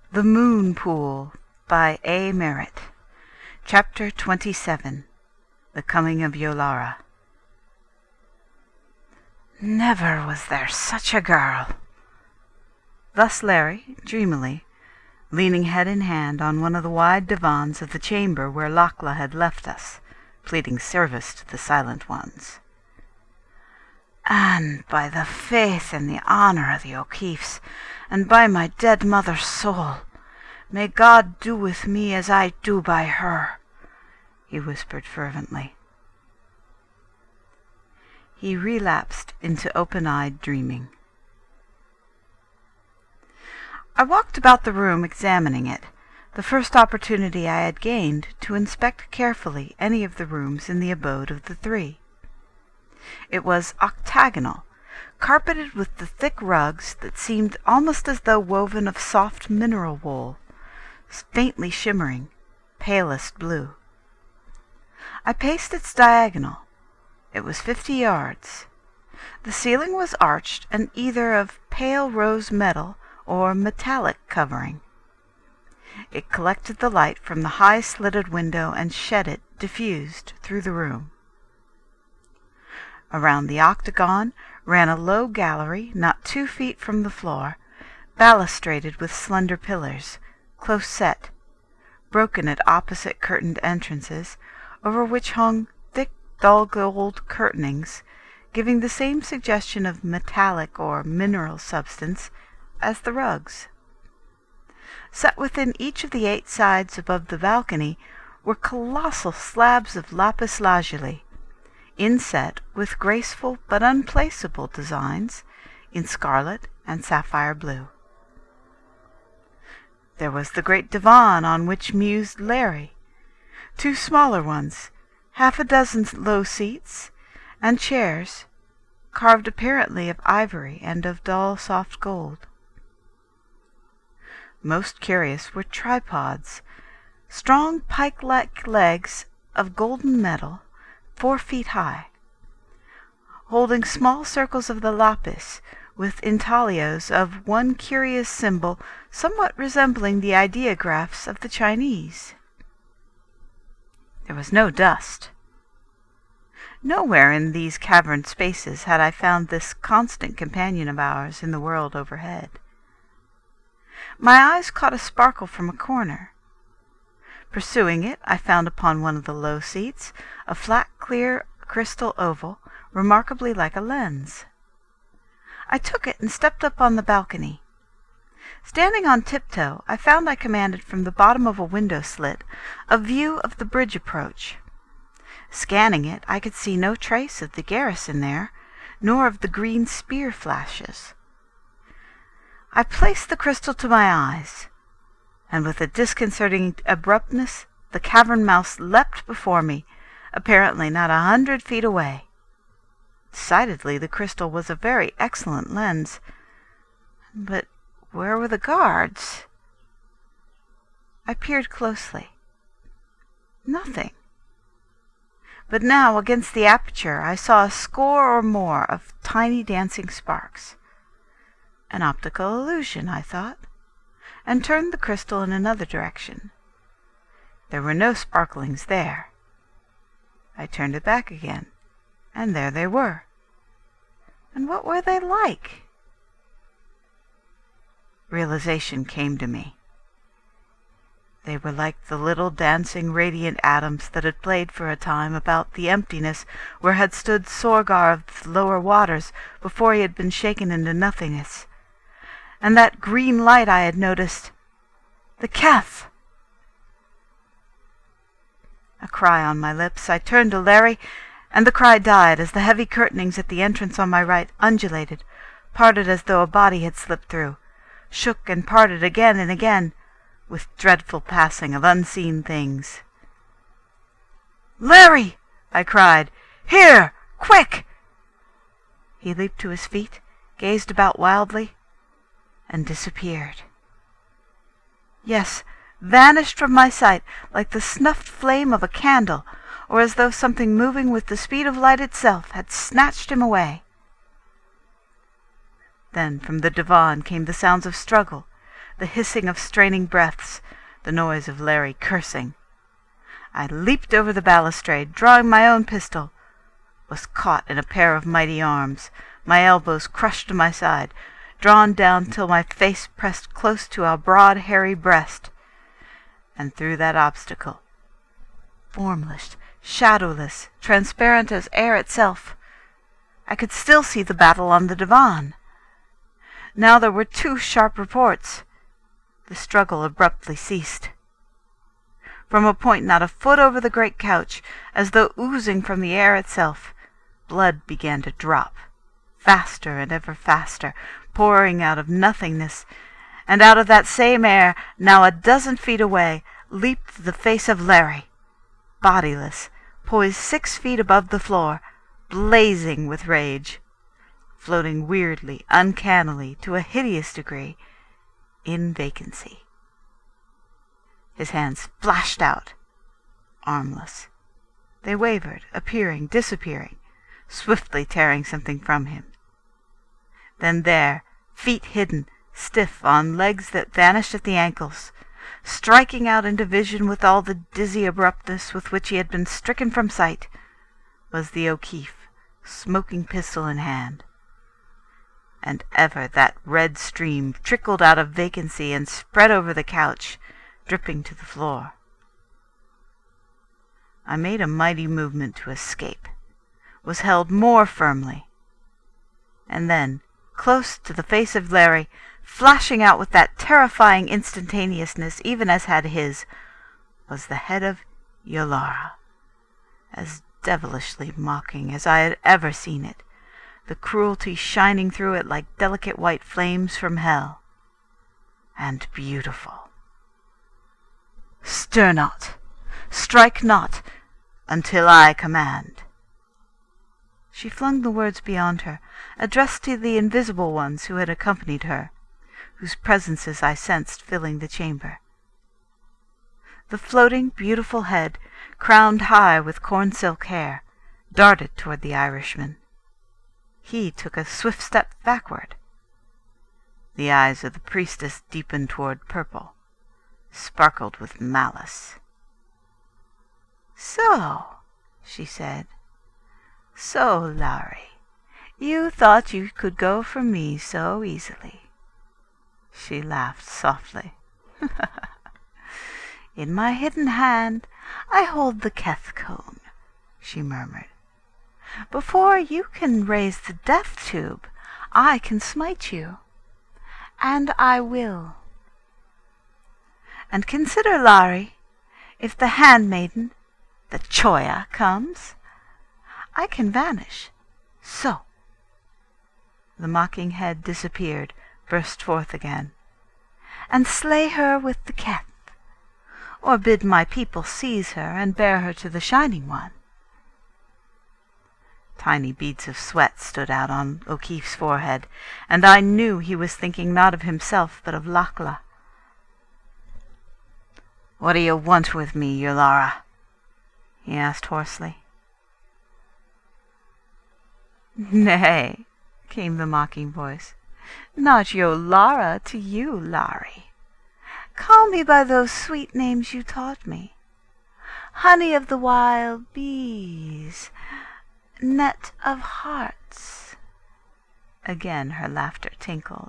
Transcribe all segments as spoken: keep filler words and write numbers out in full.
The Moon Pool by A. Merritt. Chapter twenty-seven. The Coming of Yolara. Never was there such a girl. Thus Larry, dreamily, leaning head in hand on one of the wide divans of the chamber where Lachla had left us, pleading service to the Silent Ones. And by the faith and the honour of the O'Keefes, and by my dead mother's soul, may God do with me as I do by her, he whispered fervently. He relapsed into open-eyed dreaming. I walked about the room examining it, the first opportunity I had gained to inspect carefully any of the rooms in the abode of the three. It was octagonal, carpeted with the thick rugs that seemed almost as though woven of soft mineral wool, faintly shimmering, palest blue. I paced its diagonal. It was fifty yards. The ceiling was arched and either of pale rose metal or metallic covering. It collected the light from the high slitted window and shed it, diffused, through the room. Around the octagon ran a low gallery not two feet from the floor, balustraded with slender pillars, close set, broken at opposite curtained entrances, over which hung thick dull gold curtainings, giving the same suggestion of metallic or mineral substance as the rugs. Set within each of the eight sides above the balcony were colossal slabs of lapis lazuli, inset with graceful but unplaceable designs in scarlet and sapphire blue. There was the great divan on which mused Larry, two smaller ones, half a dozen low seats, and chairs, carved apparently of ivory and of dull soft gold. Most curious were tripods, strong pike-like legs of golden metal, four feet high, holding small circles of the lapis, with intaglios of one curious symbol somewhat resembling the ideographs of the Chinese. There was no dust. Nowhere in these caverned spaces had I found this constant companion of ours in the world overhead. My eyes caught a sparkle from a corner. Pursuing it, I found upon one of the low seats a flat, clear crystal oval, remarkably like a lens. I took it and stepped up on the balcony. Standing on tiptoe, I found I commanded from the bottom of a window slit a view of the bridge approach. Scanning it, I could see no trace of the garrison there, nor of the green spear flashes. I placed the crystal to my eyes, and with a disconcerting abruptness the cavern mouse leapt before me, apparently not a hundred feet away. Decidedly the crystal was a very excellent lens, but where were the guards? I peered closely. Nothing. But now against the aperture I saw a score or more of tiny dancing sparks. An optical illusion, I thought, and turned the crystal in another direction. There were no sparklings there. I turned it back again, and there they were. And what were they like? Realization came to me. They were like the little dancing radiant atoms that had played for a time about the emptiness where had stood Sorgar of the lower waters before he had been shaken into nothingness. And that green light I had noticed, the Keth! A cry on my lips, I turned to Larry, and the cry died as the heavy curtainings at the entrance on my right undulated, parted as though a body had slipped through, shook and parted again and again, with dreadful passing of unseen things. "Larry!" I cried. "Here! Quick!" He leaped to his feet, gazed about wildly, and disappeared. Yes, vanished from my sight like the snuffed flame of a candle, or as though something moving with the speed of light itself had snatched him away. Then from the divan came the sounds of struggle, the hissing of straining breaths, the noise of Larry cursing. I leaped over the balustrade, drawing my own pistol, was caught in a pair of mighty arms, my elbows crushed to my side, drawn down till my face pressed close to our broad, hairy breast, and through that obstacle, formless, shadowless, transparent as air itself, I could still see the battle on the divan. Now there were two sharp reports. The struggle abruptly ceased. From a point not a foot over the great couch, as though oozing from the air itself, blood began to drop, faster and ever faster, pouring out of nothingness, and out of that same air, now a dozen feet away, leaped the face of Larry, bodiless, poised six feet above the floor, blazing with rage, floating weirdly, uncannily, to a hideous degree, in vacancy. His hands flashed out, armless. They wavered, appearing, disappearing, swiftly tearing something from him. Then there, feet hidden, stiff on legs that vanished at the ankles, striking out into vision with all the dizzy abruptness with which he had been stricken from sight, was the O'Keefe, smoking pistol in hand. And ever that red stream trickled out of vacancy and spread over the couch, dripping to the floor. I made a mighty movement to escape, was held more firmly, and then, close to the face of Larry, flashing out with that terrifying instantaneousness even as had his, was the head of Yolara, as devilishly mocking as I had ever seen it, the cruelty shining through it like delicate white flames from hell, and beautiful. Stir not, strike not, until I command. She flung the words beyond her, addressed to the invisible ones who had accompanied her, whose presences I sensed filling the chamber. The floating, beautiful head, crowned high with corn-silk hair, darted toward the Irishman. He took a swift step backward. The eyes of the priestess deepened toward purple, sparkled with malice. "So," she said, "so, Larry, you thought you could go for me so easily." She laughed softly. "In my hidden hand I hold the Keth-cone," she murmured. "Before you can raise the death tube, I can smite you. And I will. And consider, Larry, if the handmaiden, the Choya, comes, I can vanish. So." The mocking head disappeared, burst forth again. "And slay her with the Keth, or bid my people seize her and bear her to the Shining One." Tiny beads of sweat stood out on O'Keefe's forehead, and I knew he was thinking not of himself but of Lachla. "What do you want with me, Yolara?" he asked hoarsely. "Nay," came the mocking voice, "not Yolara to you, Larry. Call me by those sweet names you taught me. Honey of the wild bees, net of hearts." Again her laughter tinkled.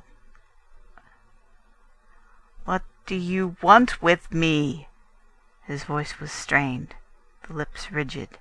"What do you want with me?" His voice was strained, the lips rigid.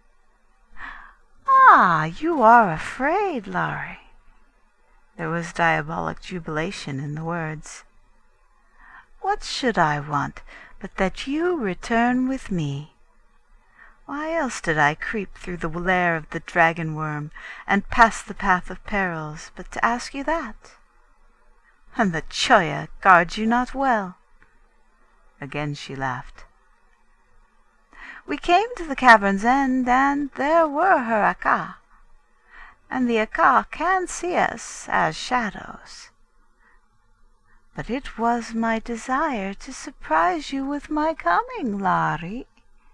"Ah, you are afraid, Larry." There was diabolic jubilation in the words. "What should I want but that you return with me? Why else did I creep through the lair of the dragon worm and pass the path of perils but to ask you that? And the Choya guards you not well." Again she laughed. "We came to the cavern's end, and there were her Akka. And the Akka can see us as shadows. But it was my desire to surprise you with my coming, Larry.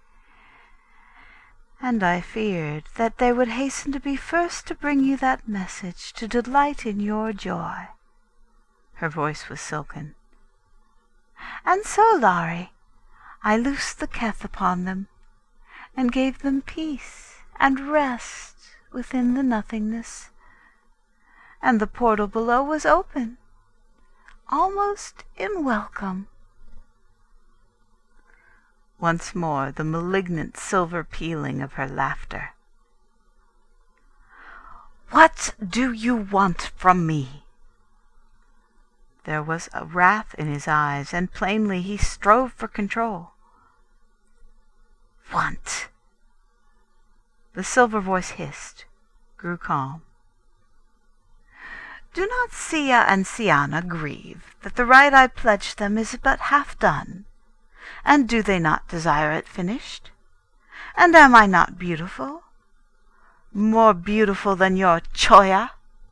And I feared that they would hasten to be first to bring you that message to delight in your joy." Her voice was silken, And so, Lari, I loosed the keth upon them, and gave them peace and rest within the nothingness. And the portal below was open, almost in welcome. Once more the malignant silver pealing of her laughter. What do you want from me? There was a wrath in his eyes, and plainly he strove for control. Want? The silver voice hissed, grew calm. Do not Sia and Siana grieve that the rite I pledged them is but half done? And do they not desire it finished? And am I not beautiful? More beautiful than your Choya?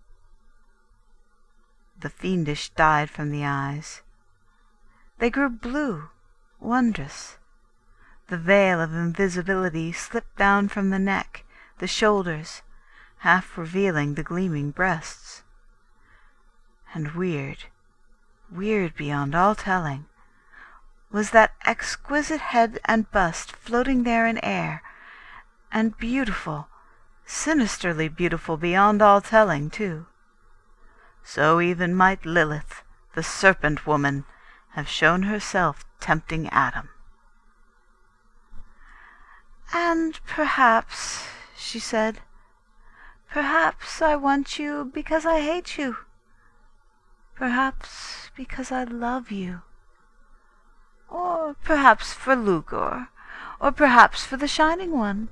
The fiendish died from the eyes. They grew blue, wondrous. The veil of invisibility slipped down from the neck, the shoulders, half revealing the gleaming breasts. And weird, weird beyond all telling, was that exquisite head and bust floating there in air, and beautiful, sinisterly beautiful beyond all telling, too. So even might Lilith, the serpent woman, have shown herself tempting Adam. And perhaps, she said, perhaps I want you because I hate you. Perhaps because I love you. Or perhaps for Lugor, or perhaps for the Shining One.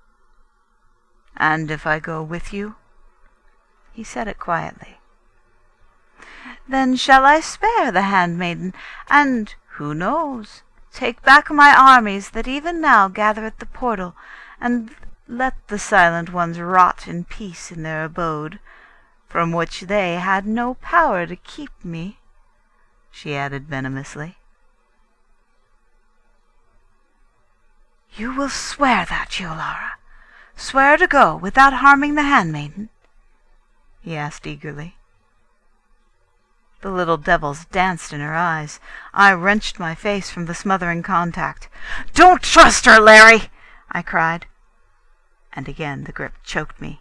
And if I go with you? He said it quietly. Then shall I spare the handmaiden, and, who knows, take back my armies that even now gather at the portal, and let the Silent Ones rot in peace in their abode, from which they had no power to keep me, she added venomously. You will swear that, Yolara? Swear to go without harming the handmaiden? He asked eagerly. The little devils danced in her eyes. I wrenched my face from the smothering contact. Don't trust her, Larry! I cried. And again the grip choked me.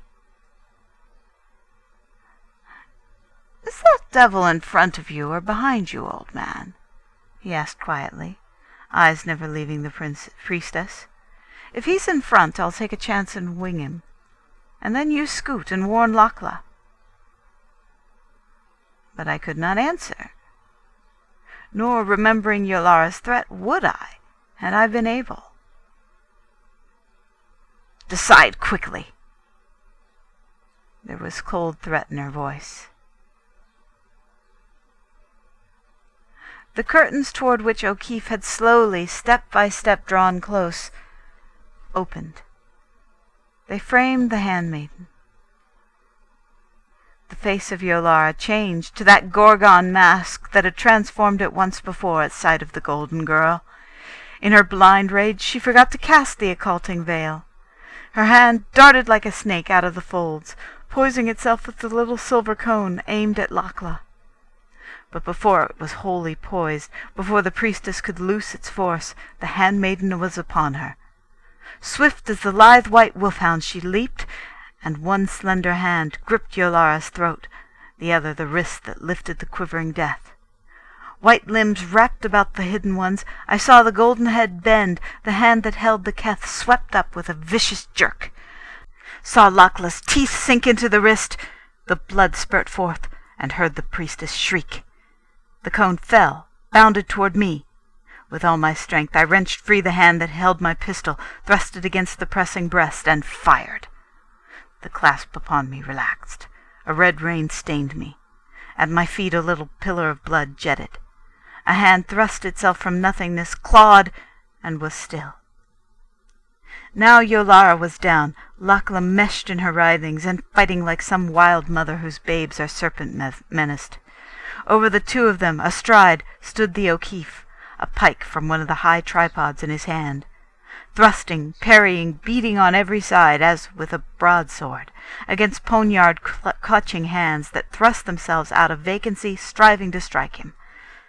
Is that devil in front of you or behind you, old man? He asked quietly, eyes never leaving the prince priestess. If he's in front, I'll take a chance and wing him. And then you scoot and warn Lakla. But I could not answer. Nor, remembering Yolara's threat, would I, had I been able. Decide quickly. There was cold threat in her voice. The curtains toward which O'Keefe had slowly, step by step drawn close, opened. They framed the handmaiden. The face of Yolara changed to that Gorgon mask that had transformed it once before at sight of the golden girl. In her blind rage she forgot to cast the occulting veil. Her hand darted like a snake out of the folds, poising itself with the little silver cone aimed at Lakla. But before it was wholly poised, before the priestess could loose its force, the handmaiden was upon her. Swift as the lithe white wolfhound she leaped, and one slender hand gripped Yolara's throat, the other the wrist that lifted the quivering death. White limbs wrapped about the hidden ones, I saw the golden head bend, the hand that held the keth swept up with a vicious jerk. Saw Lakla's teeth sink into the wrist, the blood spurt forth, and heard the priestess shriek. The cone fell, bounded toward me. With all my strength I wrenched free the hand that held my pistol, thrust it against the pressing breast, and fired. The clasp upon me relaxed. A red rain stained me. At my feet a little pillar of blood jetted. A hand thrust itself from nothingness, clawed, and was still. Now Yolara was down, Lakla meshed in her writhings, and fighting like some wild mother whose babes are serpent-menaced. Over the two of them, astride, stood the O'Keefe, a pike from one of the high tripods in his hand. Thrusting, parrying, beating on every side, as with a broadsword, against poniard cl- clutching hands that thrust themselves out of vacancy, striving to strike him.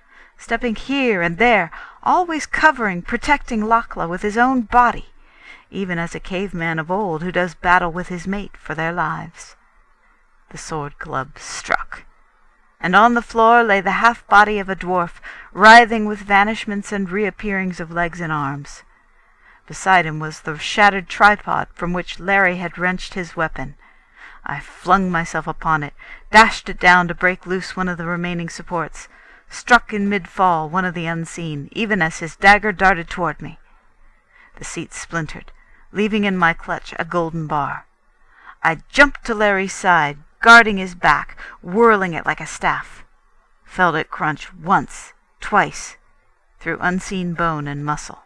stepping here and there, always covering, protecting Lachla with his own body, even as a caveman of old who does battle with his mate for their lives. The sword club struck, and on the floor lay the half-body of a dwarf, writhing with vanishments and reappearings of legs and arms. Beside him was the shattered tripod from which Larry had wrenched his weapon. I flung myself upon it, dashed it down to break loose one of the remaining supports, struck in mid-fall one of the unseen, even as his dagger darted toward me. The seat splintered, leaving in my clutch a golden bar. I jumped to Larry's side, guarding his back, whirling it like a staff. Felt it crunch once, twice, through unseen bone and muscle.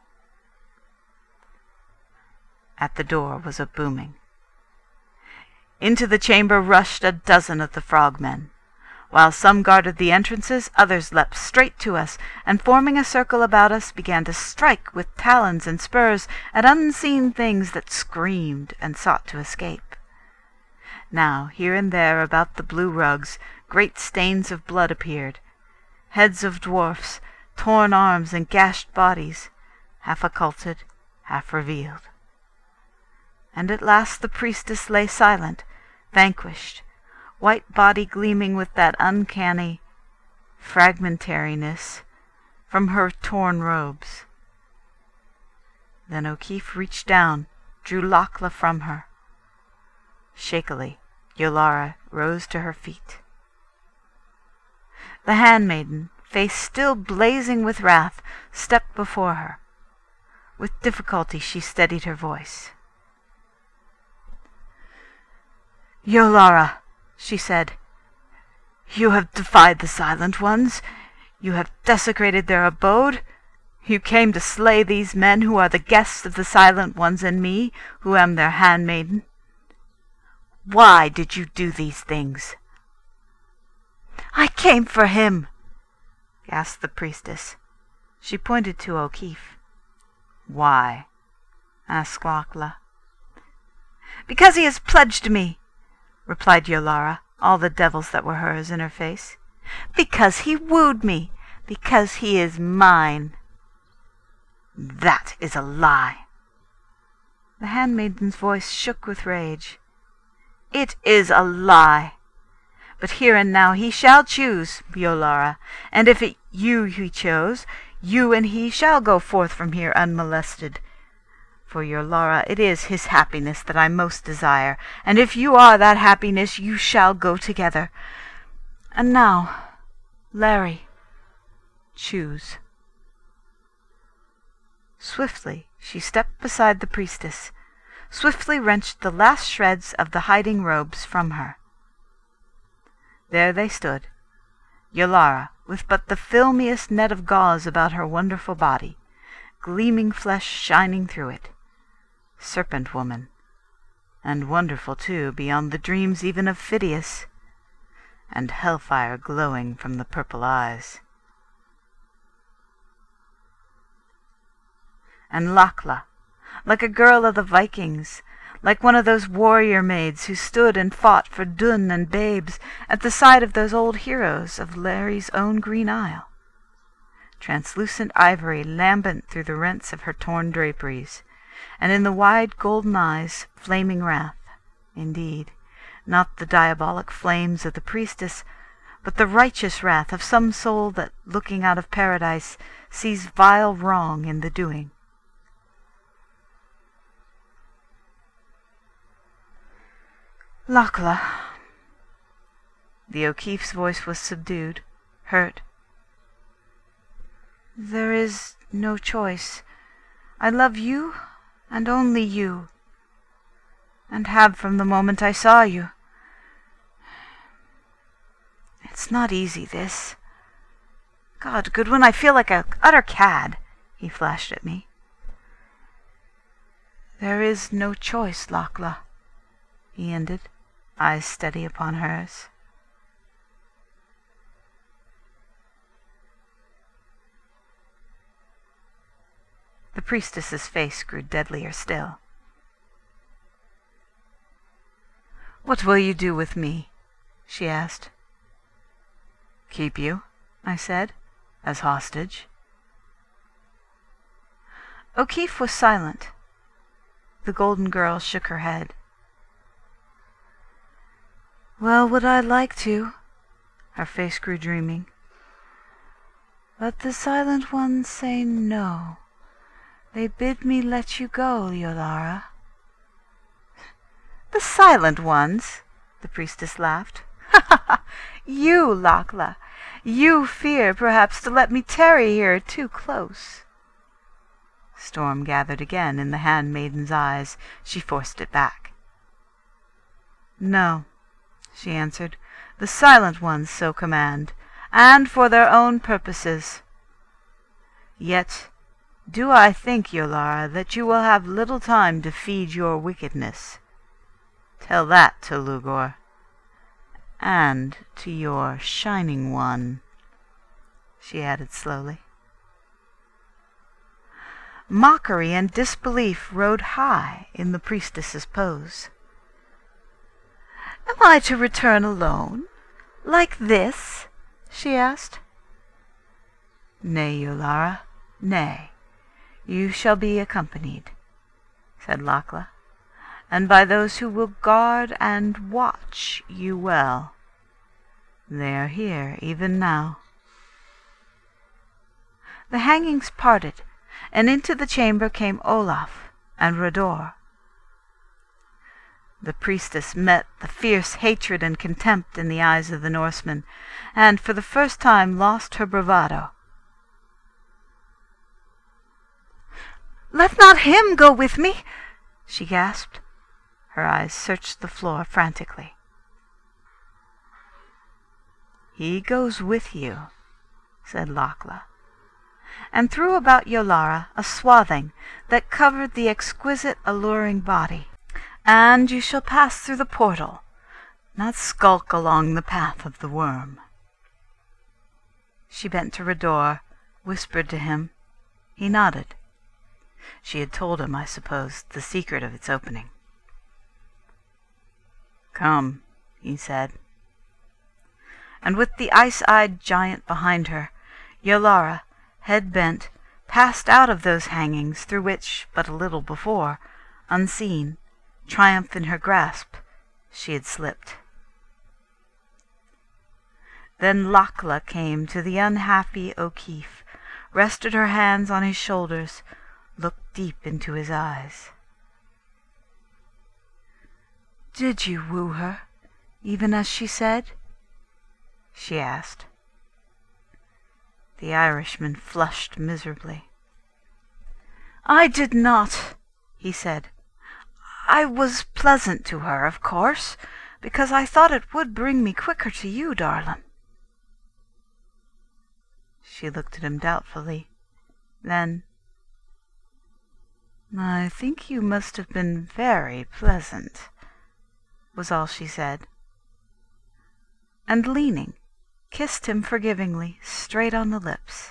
At the door was a booming. Into the chamber rushed a dozen of the frogmen. While some guarded the entrances, others leapt straight to us, and forming a circle about us, began to strike with talons and spurs at unseen things that screamed and sought to escape. Now, here and there about the blue rugs, great stains of blood appeared. Heads of dwarfs, torn arms and gashed bodies, half occulted, half revealed. And at last the priestess lay silent, vanquished, white body gleaming with that uncanny fragmentariness from her torn robes. Then O'Keefe reached down, drew Lachla from her. Shakily, Yolara rose to her feet. The handmaiden, face still blazing with wrath, stepped before her. With difficulty she steadied her voice. "Yolara," she said, "you have defied the Silent Ones. You have desecrated their abode. You came to slay these men who are the guests of the Silent Ones and me, who am their handmaiden. Why did you do these things?" "I came for him," gasped the priestess. She pointed to O'Keefe. "Why?" asked Lachla. "Because he has pledged me," replied Yolara, all the devils that were hers in her face. "Because he wooed me. Because he is mine." "That is a lie." The handmaiden's voice shook with rage. "It is a lie. But here and now he shall choose, Yolara, and if it you he chose, you and he shall go forth from here unmolested. For Yolara, it is his happiness that I most desire, and if you are that happiness, you shall go together. And now, Larry, choose." Swiftly she stepped beside the priestess, swiftly wrenched the last shreds of the hiding robes from her. There they stood, Yolara, with but the filmiest net of gauze about her wonderful body, gleaming flesh shining through it, serpent woman, and wonderful too beyond the dreams even of Phidias, and hellfire glowing from the purple eyes. And Lachla, like a girl of the Vikings, like one of those warrior maids who stood and fought for Dun and babes at the side of those old heroes of Larry's own Green Isle. Translucent ivory lambent through the rents of her torn draperies, and in the wide golden eyes flaming wrath, indeed, not the diabolic flames of the priestess, but the righteous wrath of some soul that, looking out of paradise, sees vile wrong in the doing. "Lachla." The O'Keefe's voice was subdued, hurt. "There is no choice. I love you, and only you, and have from the moment I saw you. It's not easy, this. God, Goodwin, I feel like an utter cad," he flashed at me. "There is no choice, Lachla," he ended, eyes steady upon hers. The priestess's face grew deadlier still. "What will you do with me?" she asked. "Keep you," I said, as hostage. O'Keefe was silent. The golden girl shook her head. Well would I like to. Her face grew dreaming. But the Silent Ones say no. They bid me let you go, Yolara. The Silent Ones? The priestess laughed. Ha ha ha! You, Lakla! You fear, perhaps, to let me tarry here too close. Storm gathered again in the handmaiden's eyes. She forced it back. No, she answered. The Silent Ones so command, and for their own purposes. Yet do I think, Yolara, that you will have little time to feed your wickedness. Tell that to Lugor, and to your Shining One, she added slowly. Mockery and disbelief rode high in the priestess's pose. Am I to return alone, like this? She asked. Nay, Yolara, nay. You shall be accompanied, said Lakla, and by those who will guard and watch you well. They are here even now. The hangings parted, and into the chamber came Olaf and R'dor. The priestess met the fierce hatred and contempt in the eyes of the Norseman, and for the first time lost her bravado. Let not him go with me, she gasped. Her eyes searched the floor frantically. He goes with you, said Lakla, and threw about Yolara a swathing that covered the exquisite, alluring body. And you shall pass through the portal, not skulk along the path of the worm. She bent to R'dor, whispered to him. He nodded. She had told him, I suppose, the secret of its opening. Come, he said. And with the ice-eyed giant behind her, Yolara, head bent, passed out of those hangings through which, but a little before, unseen, triumph in her grasp, she had slipped. Then Lakla came to the unhappy O'Keefe, rested her hands on his shoulders, looked deep into his eyes. Did you woo her, even as she said? She asked. The Irishman flushed miserably. I did not, he said. I was pleasant to her, of course, because I thought it would bring me quicker to you, darling. She looked at him doubtfully. Then, I think you must have been very pleasant, was all she said. And leaning, kissed him forgivingly, straight on the lips.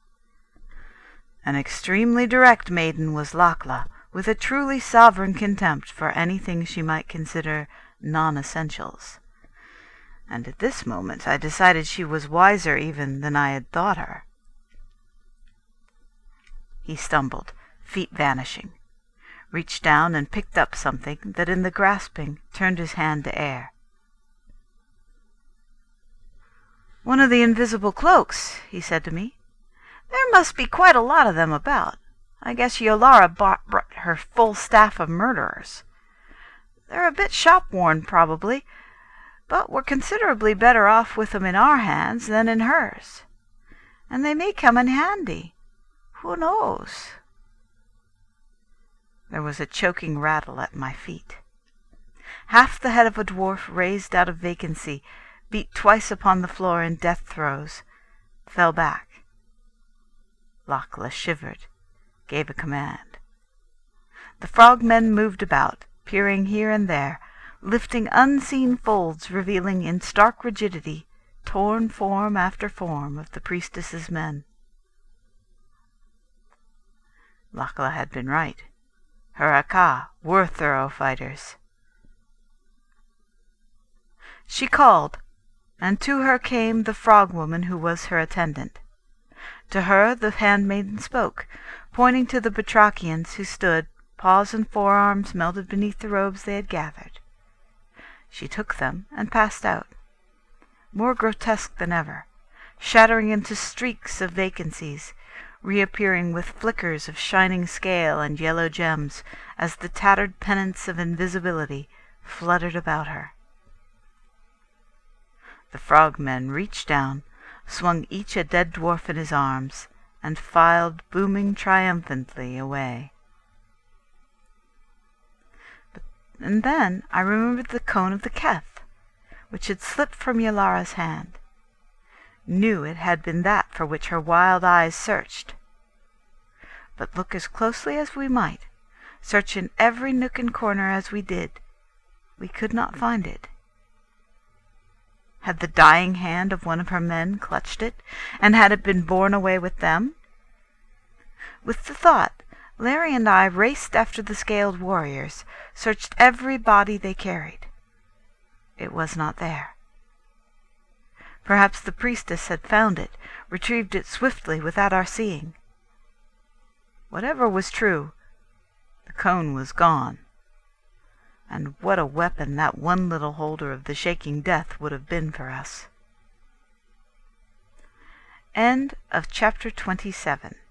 An extremely direct maiden was Lakla, with a truly sovereign contempt for anything she might consider non-essentials. And at this moment I decided she was wiser even than I had thought her. He stumbled, feet vanishing, reached down and picked up something that in the grasping turned his hand to air. One of the invisible cloaks, he said to me. There must be quite a lot of them about. I guess Yolara bought, brought her full staff of murderers. They're a bit shop-worn, probably, but we're considerably better off with them in our hands than in hers. And they may come in handy. Who knows? There was a choking rattle at my feet. Half the head of a dwarf raised out of vacancy, beat twice upon the floor in death throes, fell back. Lakla shivered, gave a command. The frogmen moved about, peering here and there, lifting unseen folds revealing in stark rigidity torn form after form of the priestess's men. Lakla had been right. Her Aka were thorough fighters. She called, and to her came the frog-woman who was her attendant. To her the handmaiden spoke, pointing to the Batrachians who stood, paws and forearms melted beneath the robes they had gathered. She took them and passed out, more grotesque than ever, shattering into streaks of vacancies, reappearing with flickers of shining scale and yellow gems as the tattered pennants of invisibility fluttered about her. The frogmen reached down, swung each a dead dwarf in his arms, and filed booming triumphantly away. But, and then I remembered the cone of the Keth, which had slipped from Yalara's hand, knew it had been that for which her wild eyes searched. But look as closely as we might, search in every nook and corner as we did, we could not find it. Had the dying hand of one of her men clutched it, and had it been borne away with them? With the thought, Larry and I raced after the scaled warriors, searched every body they carried. It was not there. Perhaps the priestess had found it, retrieved it swiftly without our seeing. Whatever was true, the cone was gone. And what a weapon that one little holder of the shaking death would have been for us. End of chapter twenty-seven.